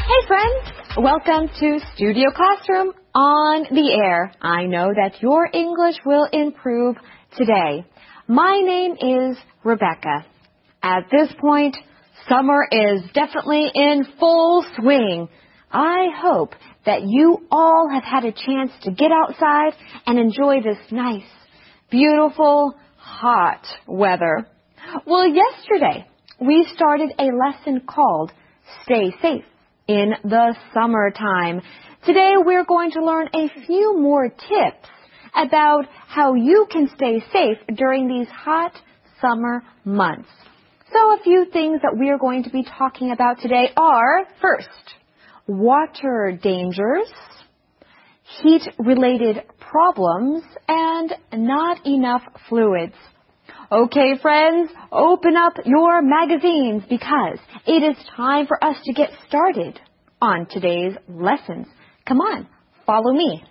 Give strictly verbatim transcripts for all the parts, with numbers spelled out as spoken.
Hey friends, welcome to Studio Classroom on the air. I know that your English will improve today. My name is Rebecca. At this point, summer is definitely in full swing. I hope that you all have had a chance to get outside and enjoy this nice, beautiful, hot weather. Well, yesterday we started a lesson called Stay Safe in the Summertime. Today we're going to learn a few more tips about how you can stay safe during these hot summer months. So a few things that we are going to be talking about today are, first, water dangers, heat-related problems, and not enough fluids. Okay, friends, open up your magazines because it is time for us to get started on today's lessons. Come on, follow me.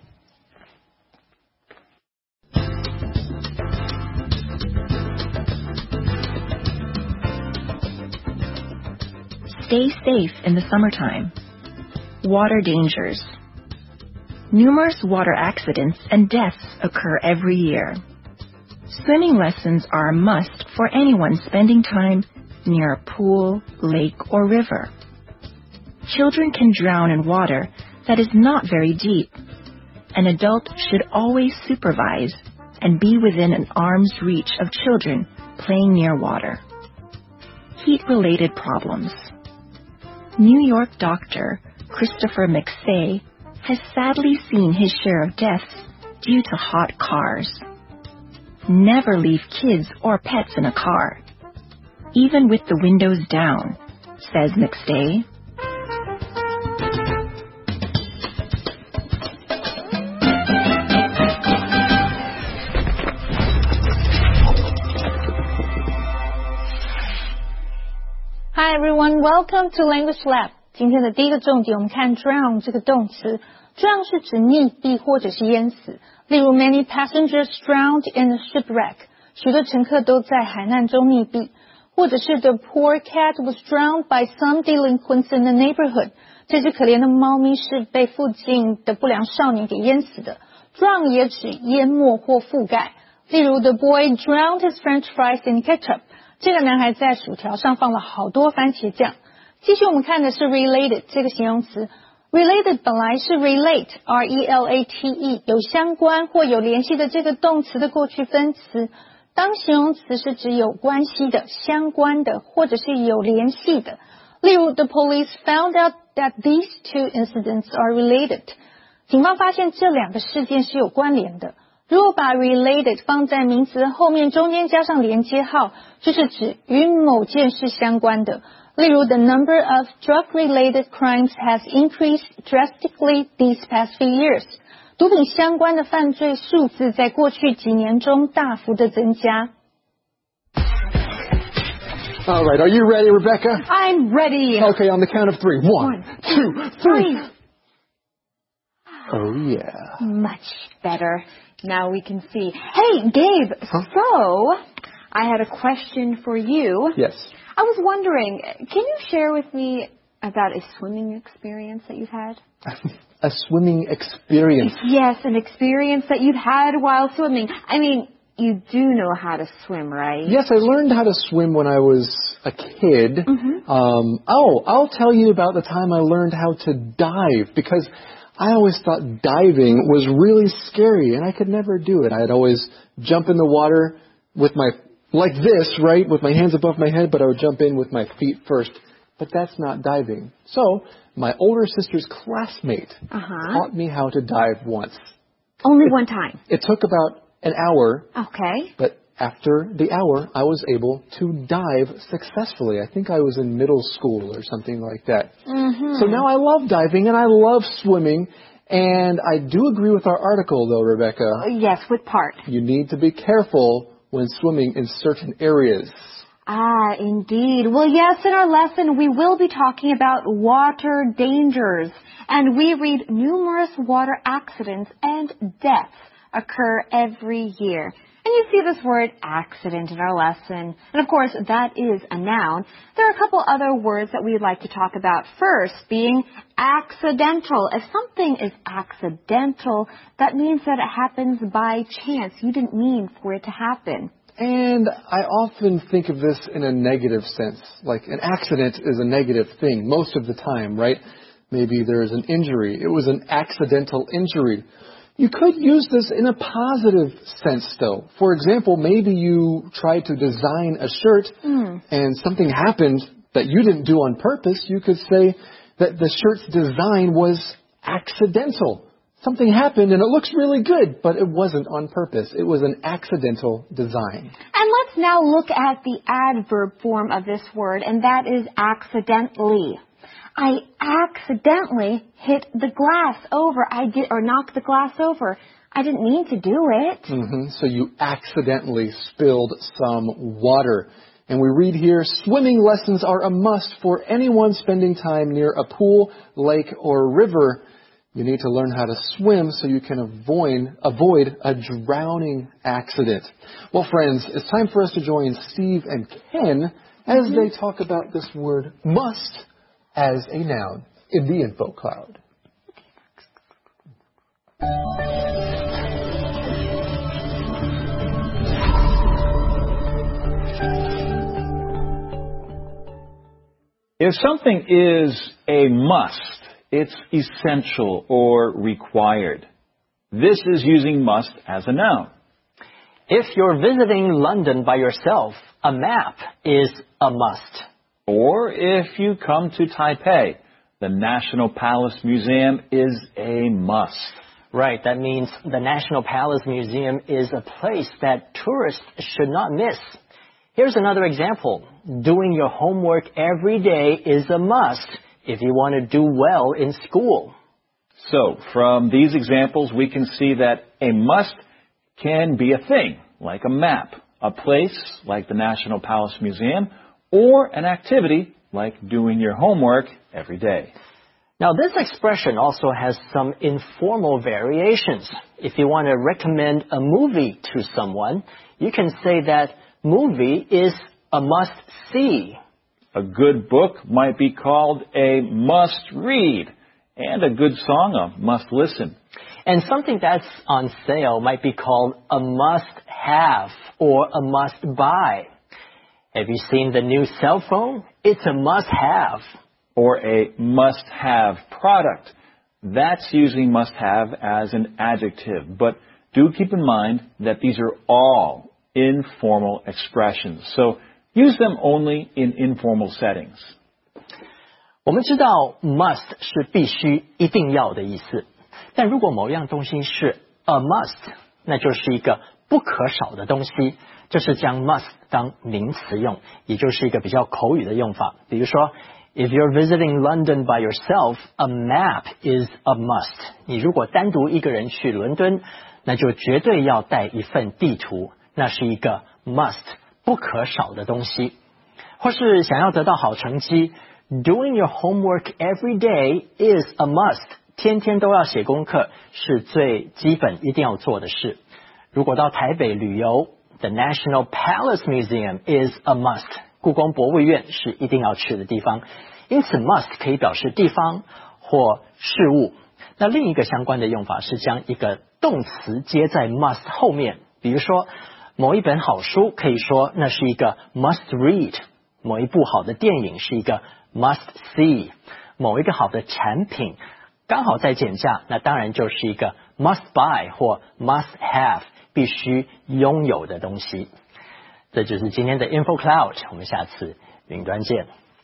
Stay safe in the summertime. Water dangers. Numerous water accidents and deaths occur every year. Swimming lessons are a must for anyone spending time near a pool, lake, or river. Children can drown in water that is not very deep. An adult should always supervise and be within an arm's reach of children playing near water. Heat-related problems. New York doctor Christopher McSay has sadly seen his share of deaths due to hot cars. Never leave kids or pets in a car, even with the windows down, says McStay. Hi everyone, welcome to Language Lab. 今天的第一个重点，我们看 drown 这个动词。drown 是指溺毙或者是淹死。例如 many passengers drowned in a shipwreck. 许多乘客都在海难中溺毙。或者是 the poor cat was drowned by some delinquents in the neighborhood. 这只可怜的猫咪是被附近的不良少年给淹死的。drown 也指淹没或覆盖。例如 the boy drowned his french fries in ketchup. 这个男孩在薯条上放了好多番茄酱。继续我们看的是 related 这个形容词。related 本来是 relate, R E L A T E, 有相关或有联系的这个动词的过去分词。当形容词是指有关系的、相关的，或者是有联系的。例如 the police found out that these two incidents are related. 警方发现这两个事件是有关联的。如果把 related 放在名词后面，中间加上连接号，就是指与某件事相关的。例如 the number of drug-related crimes has increased drastically these past few years. 毒品相关的犯罪数字在过去几年中大幅的增加。 All right, are you ready, Rebecca? I'm ready. Okay, on the count of three. One, One two, three. three. Oh, yeah. Much better. Now we can see. Hey, Gabe, huh? so I had a question for you. Yes. I was wondering, can you share with me about a swimming experience that you've had? A swimming experience? Yes, an experience that you've had while swimming. I mean, you do know how to swim, right? Yes, I learned how to swim when I was a kid. Mm-hmm. Um, oh, I'll tell you about the time I learned how to dive, because I always thought diving was really scary, and I could never do it. I'd always jump in the water with my, like this, right, with my hands above my head, but I would jump in with my feet first. But that's not diving. So, my older sister's classmate uh-huh. taught me how to dive once. Only it, one time? It took about an hour. Okay. But after the hour, I was able to dive successfully. I think I was in middle school or something like that. Mm-hmm. So now I love diving and I love swimming. And I do agree with our article, though, Rebecca. Uh, yes, what part? You need to be careful when swimming in certain areas. Ah, indeed. Well, yes, in our lesson, we will be talking about water dangers. And we read numerous water accidents and deaths occur every year. And you see this word accident in our lesson. And of course, that is a noun. There are a couple other words that we'd like to talk about. First, being accidental. If something is accidental, that means that it happens by chance. You didn't mean for it to happen. And I often think of this in a negative sense. Like an accident is a negative thing most of the time, right? Maybe there's an injury. It was an accidental injury. You could use this in a positive sense, though. For example, maybe you tried to design a shirt mm. and something happened that you didn't do on purpose. You could say that the shirt's design was accidental. Something happened and it looks really good, but it wasn't on purpose. It was an accidental design. And let's now look at the adverb form of this word, and that is accidentally. I accidentally hit the glass over. I did, or knocked the glass over. I didn't mean to do it. Mm-hmm. So you accidentally spilled some water. And we read here, swimming lessons are a must for anyone spending time near a pool, lake, or river. You need to learn how to swim so you can avoid, avoid a drowning accident. Well, friends, it's time for us to join Steve and Ken as mm-hmm. they talk about this word must as a noun in the info cloud. If something is a must, it's essential or required. This is using must as a noun. If you're visiting London by yourself, a map is a must. Or if you come to Taipei, the National Palace Museum is a must. Right, that means the National Palace Museum is a place that tourists should not miss. Here's another example. Doing your homework every day is a must if you want to do well in school. So, from these examples, we can see that a must can be a thing, like a map, a place, like the National Palace Museum, or an activity like doing your homework every day. Now, this expression also has some informal variations. If you want to recommend a movie to someone, you can say that movie is a must-see. A good book might be called a must-read, and a good song a must-listen. And something that's on sale might be called a must-have or a must-buy. Have you seen the new cell phone? It's a must-have. Or a must-have product. That's using must-have as an adjective. But do keep in mind that these are all informal expressions. So use them only in informal settings. 我们知道 must 是必须、一定要的意思。但如果某样东西是 a must， 那就是一个不可少的东西。这是将 must 当名词用，也就是一个比较口语的用法。比如说 If you're visiting London by yourself, a map is a must. 你如果单独一个人去伦敦，那就绝对要带一份地图，那是一个 must 不可少的东西。或是想要得到好成绩 Doing your homework every day is a must. 天天都要写功课是最基本一定要做的事。如果到台北旅游The National Palace Museum is a must. 故宫博物院是一定要去的地方。因此 must 可以表示地方或事物。那另一个相关的用法是将一个动词接在 must 后面。比如说某一本好书可以说那是一个 must read。某一部好的电影是一个 must see。某一个好的产品刚好在减价，那当然就是一个 must buy 或 must have。必须拥有的东西。这就是今天的 Info Cloud， 我们下次云端见。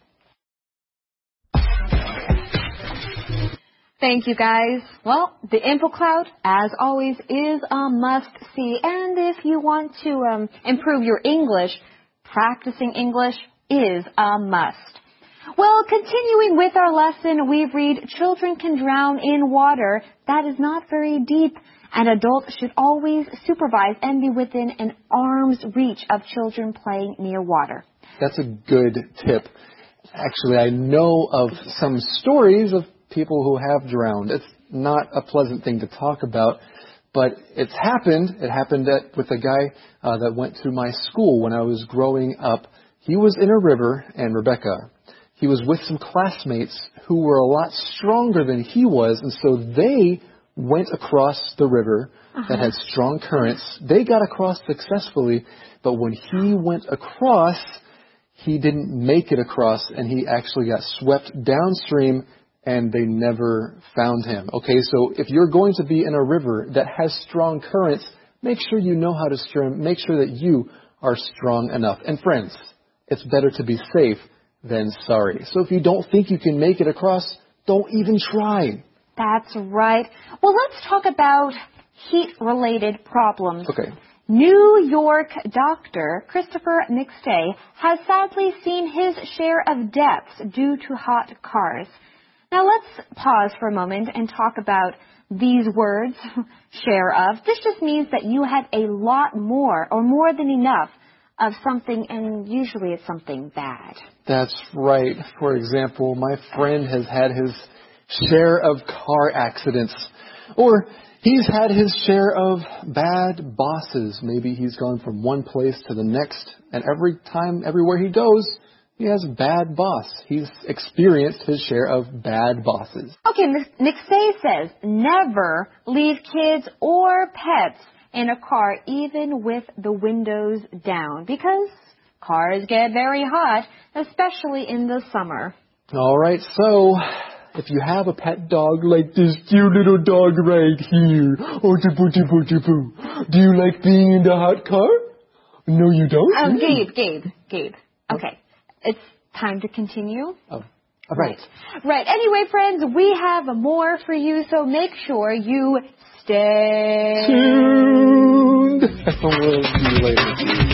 Thank you, guys. Well, the Info Cloud, as always, is a must-see. And if you want to um, improve your English, practicing English is a must. Well, continuing with our lesson, we read, children can drown in water that is not very deep. And adults should always supervise and be within an arm's reach of children playing near water. That's a good tip. Actually, I know of some stories of people who have drowned. It's not a pleasant thing to talk about, But it's happened. It happened that with a guy uh, that went through my school when I was growing up. He was in a river, and Rebecca, he was with some classmates who were a lot stronger than he was, and so they went across the river uh-huh. that had strong currents. They got across successfully, but when he went across, he didn't make it across, and he actually got swept downstream, and they never found him. Okay, so if you're going to be in a river that has strong currents, make sure you know how to swim. Make sure that you are strong enough. And friends, it's better to be safe than sorry. So if you don't think you can make it across, don't even try. That's right. Well, let's talk about heat-related problems. Okay. New York doctor Christopher McStay has sadly seen his share of deaths due to hot cars. Now let's pause for a moment and talk about these words, share of. This just means that you had a lot more or more than enough of something, and usually it's something bad. That's right. For example, my friend has had his share of car accidents, or he's had his share of bad bosses. Maybe he's gone from one place to the next, and every time, everywhere he goes, he has a bad boss. He's experienced his share of bad bosses. Okay, McStay says, never leave kids or pets in a car, even with the windows down, because cars get very hot, especially in the summer. All right, so if you have a pet dog like this cute little dog right here, oh, do you like being in the hot car? No, you don't? Um, Gabe, Gabe, Gabe. Okay, it's time to continue. Oh, all right. Right. Right. Anyway, friends, we have more for you, so make sure you stay tuned. We'll see you later.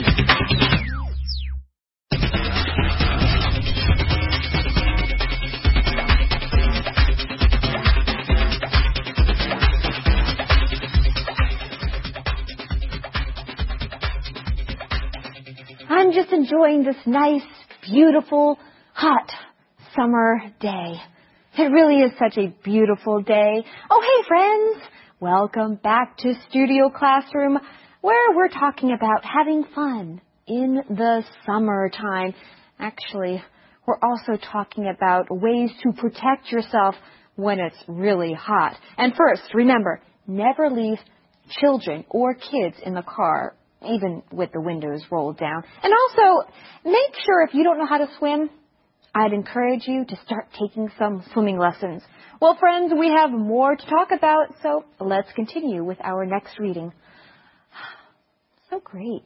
I'm just enjoying this nice, beautiful, hot summer day. It really is such a beautiful day. Oh, hey, friends. Welcome back to Studio Classroom, where we're talking about having fun in the summertime. Actually, we're also talking about ways to protect yourself when it's really hot. And first, remember, never leave children or kids in the car, even with the windows rolled down. And also, make sure if you don't know how to swim, I'd encourage you to start taking some swimming lessons. Well, friends, we have more to talk about, so let's continue with our next reading. So great.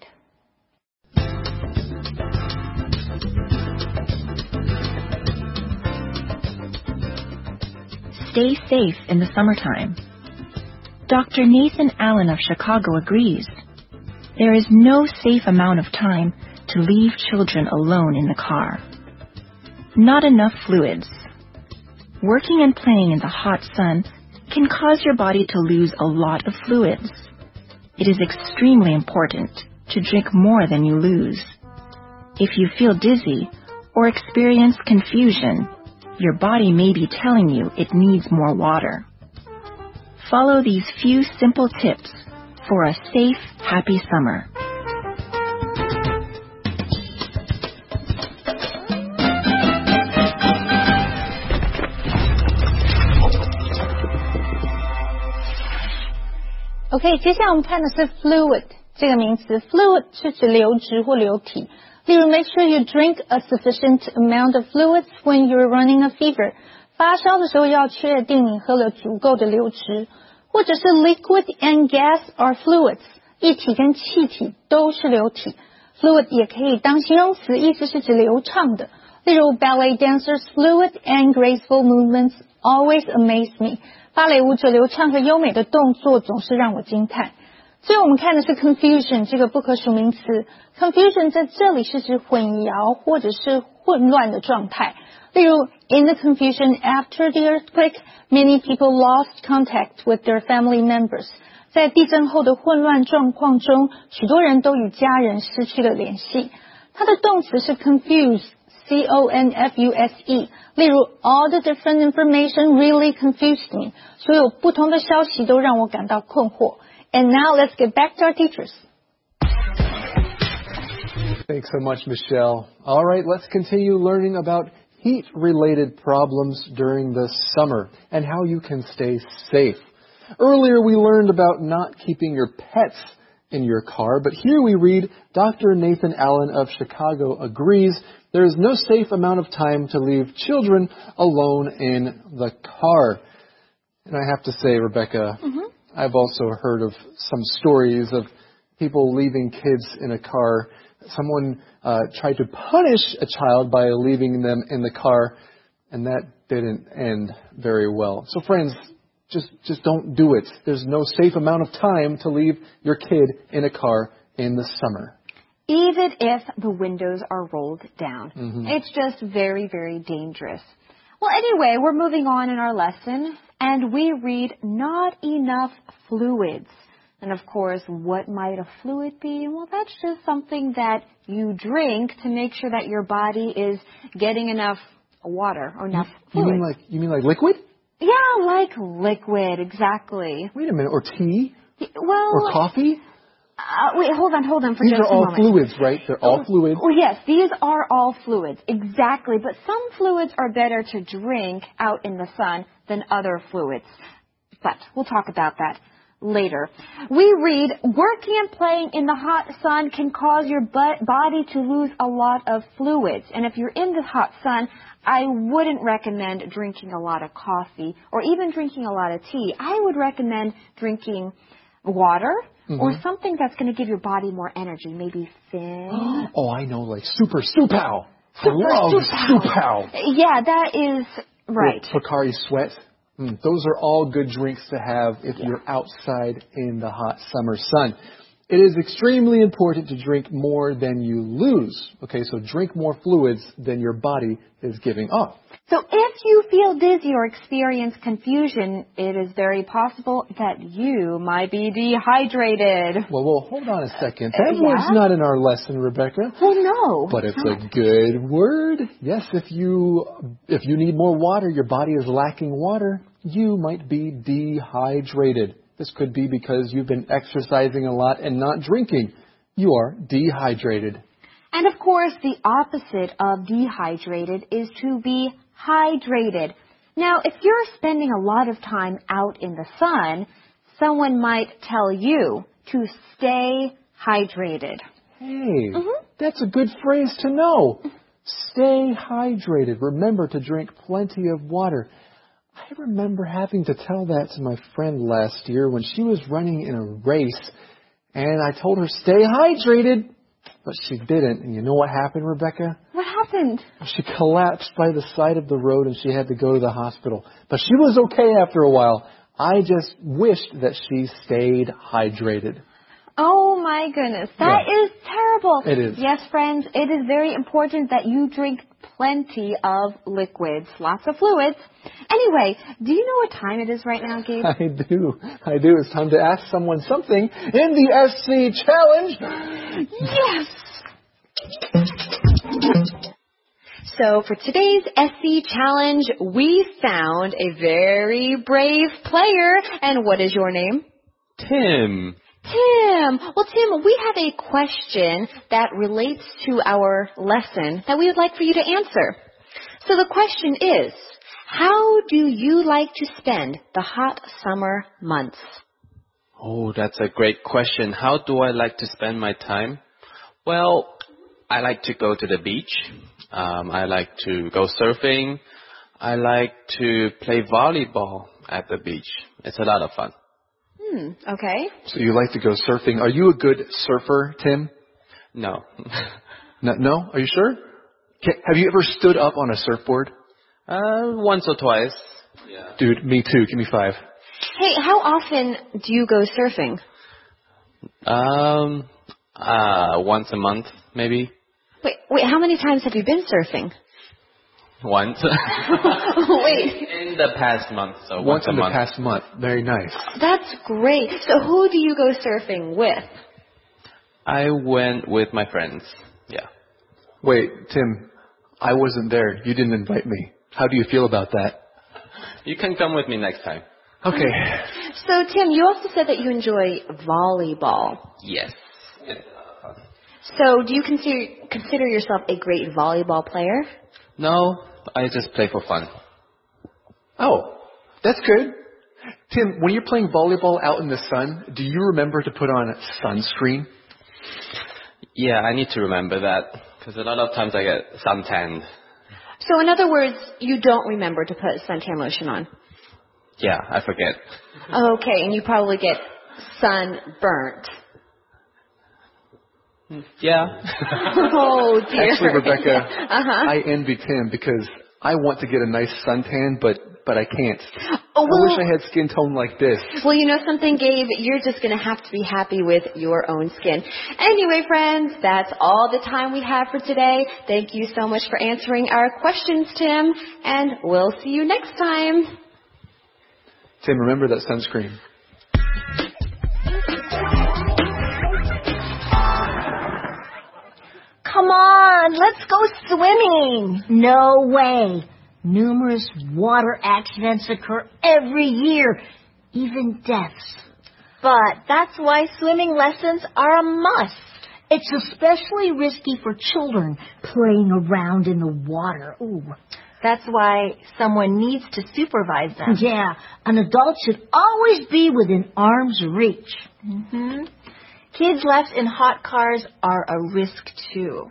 Stay safe in the summertime. Doctor Nathan Allen of Chicago agrees. There is no safe amount of time to leave children alone in the car. Not enough fluids. Working and playing in the hot sun can cause your body to lose a lot of fluids. It is extremely important to drink more than you lose. If you feel dizzy or experience confusion, your body may be telling you it needs more water. Follow these few simple tips for a safe, happy summer. OK， 接下来我们看的是 fluid 这个名词。fluid 是指流质或流体。例如 make sure you drink a sufficient amount of fluids when you're running a fever。发烧的时候要确定你喝了足够的流质。或者是 liquid and gas are fluids， 液体跟气体都是流体。fluid 也可以当形容词，意思是指流畅的。例如 ballet dancers fluid and graceful movements always amaze me。芭蕾舞者流畅和优美的动作总是让我惊叹。所以我们看的是 confusion 这个不可数名词。confusion 在这里是指混淆或者是混乱的状态。例如 in the confusion after the earthquake, many people lost contact with their family members. 在地震后的混乱状况中，许多人都与家人失去了联系。它的动词是 confuse, C O N F U S E。例如 all the different information really confused me. 所有不同的消息都让我感到困惑。 And now let's get back to our teachers. Thanks so much, Michelle. All right, let's continue learning about heat-related problems during the summer and how you can stay safe. Earlier, we learned about not keeping your pets in your car, but here we read, Doctor Nathan Allen of Chicago agrees there is no safe amount of time to leave children alone in the car. And I have to say, Rebecca, mm-hmm. I've also heard of some stories of people leaving kids in a car. Someone uh, tried to punish a child by leaving them in the car, and that didn't end very well. So friends, just just don't do it. There's no safe amount of time to leave your kid in a car in the summer. Even if the windows are rolled down. Mm-hmm. It's just very, very dangerous. Well, anyway, we're moving on in our lesson, and we read not enough fluids. And of course, what might a fluid be? Well, that's just something that you drink to make sure that your body is getting enough water or enough you, fluid. You mean like you mean like liquid? Yeah, like liquid, exactly. Wait a minute, or tea? Well, or coffee? Uh, wait, hold on, hold on for these just a are all moment. fluids, right? They're all fluids. Oh, yes, these are all fluids, exactly. But some fluids are better to drink out in the sun than other fluids. But we'll talk about that later. We read, working and playing in the hot sun can cause your body to lose a lot of fluids. And if you're in the hot sun, I wouldn't recommend drinking a lot of coffee or even drinking a lot of tea. I would recommend drinking water mm-hmm. or something that's going to give your body more energy, maybe thin. Oh, I know, like super Stu-Pow. Super I love Stu-Pow. Yeah, that is right. Or Pocari Sweat. Mm, those are all good drinks to have if yeah. you're outside in the hot summer sun. It is extremely important to drink more than you lose. Okay, so drink more fluids than your body is giving off. So if you feel dizzy or experience confusion, it is very possible that you might be dehydrated. Well, well, hold on a second. That uh, word's yeah? not in our lesson, Rebecca. Oh, no. But it's a good word. Yes, if you if you need more water, your body is lacking water, you might be dehydrated. This could be because you've been exercising a lot and not drinking. You are dehydrated. And of course, the opposite of dehydrated is to be hydrated. Now, if you're spending a lot of time out in the sun, someone might tell you to stay hydrated. Hey, mm-hmm. that's a good phrase to know. Stay hydrated. Remember to drink plenty of water. I remember having to tell that to my friend last year when she was running in a race, and I told her, stay hydrated, but she didn't. And you know what happened, Rebecca? What happened? She collapsed by the side of the road, and she had to go to the hospital. But she was okay after a while. I just wished that she stayed hydrated. Oh, my goodness. That yeah. is terrible. It is. Yes, friends, it is very important that you drink plenty of liquids, lots of fluids. Anyway, do you know what time it is right now, Gabe? I do. I do. It's time to ask someone something in the S C Challenge. Yes! So for today's S C Challenge, we found a very brave player. And what is your name? Tim. Tim. Well, Tim, we have a question that relates to our lesson that we would like for you to answer. So the question is, how do you like to spend the hot summer months? Oh, that's a great question. How do I like to spend my time? Well, I like to go to the beach. Um, I like to go surfing. I like to play volleyball at the beach. It's a lot of fun. Hmm, okay. So you like to go surfing. Are you a good surfer, Tim? No. no, no? Are you sure? Can, have you ever stood up on a surfboard? Uh, once or twice. Yeah. Dude, me too. Give me five. Hey, how often do you go surfing? Um, uh, once a month, maybe. Wait, wait, how many times have you been surfing? Once. Wait. In the past month, so once, once a in month. the past month. Very nice. That's great. So who do you go surfing with? I went with my friends. Yeah. Wait, Tim, I wasn't there. You didn't invite me. How do you feel about that? You can come with me next time. Okay. So, Tim, you also said that you enjoy volleyball. Yes. So, do you consider consider yourself a great volleyball player? No, I just play for fun. Oh, that's good. Tim, when you're playing volleyball out in the sun, do you remember to put on sunscreen? Yeah, I need to remember that because a lot of times I get suntanned. So, in other words, you don't remember to put suntan lotion on. Yeah, I forget. Okay, and you probably get sunburnt. Yeah. Oh, dear. Actually, Rebecca, uh-huh. I envy Tim because I want to get a nice suntan, but but I can't. Oh, well, I wish I had skin tone like this. Well, you know something, Gabe? You're just going to have to be happy with your own skin. Anyway, friends, that's all the time we have for today. Thank you so much for answering our questions, Tim, and we'll see you next time. Tim, remember that sunscreen. Come on, let's go swimming. No way. Numerous water accidents occur every year, even deaths. But that's why swimming lessons are a must. It's especially risky for children playing around in the water. Ooh. That's why someone needs to supervise them. Yeah, an adult should always be within arm's reach. Mm-hmm. Kids left in hot cars are a risk too.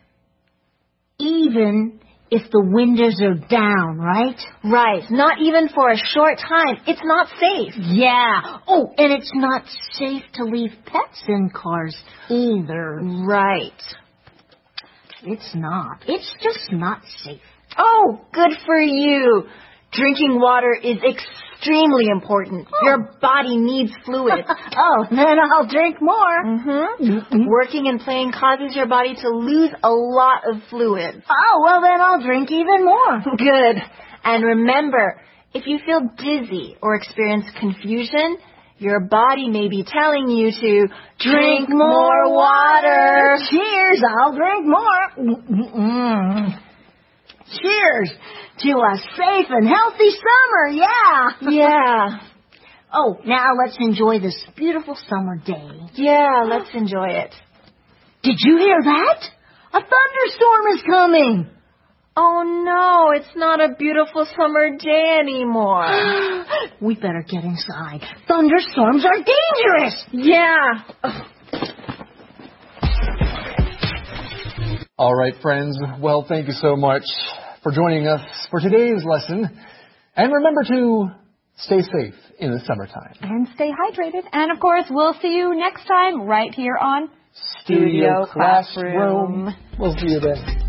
Even if the windows are down, right? Right. Not even for a short time. It's not safe. Yeah. Oh, and it's not safe to leave pets in cars either. Right. It's not. It's just not safe. Oh, good for you. Drinking water is extremely important. Oh. Your body needs fluid. Oh, then I'll drink more. Mm-hmm. Mm-hmm. Working and playing causes your body to lose a lot of fluid. Oh, well, then I'll drink even more. Good. And remember, if you feel dizzy or experience confusion, your body may be telling you to drink more water. Cheers, I'll drink more. Mm-mm. Cheers to a safe and healthy summer, yeah. Yeah. Oh, now let's enjoy this beautiful summer day. Yeah, let's enjoy it. Did you hear that? A thunderstorm is coming. Oh, no, it's not a beautiful summer day anymore. We better get inside. Thunderstorms are dangerous. Yeah. All right, friends. Well, thank you so much for joining us for today's lesson. And remember to stay safe in the summertime. And stay hydrated. And, of course, we'll see you next time right here on Studio Classroom. We'll see you then.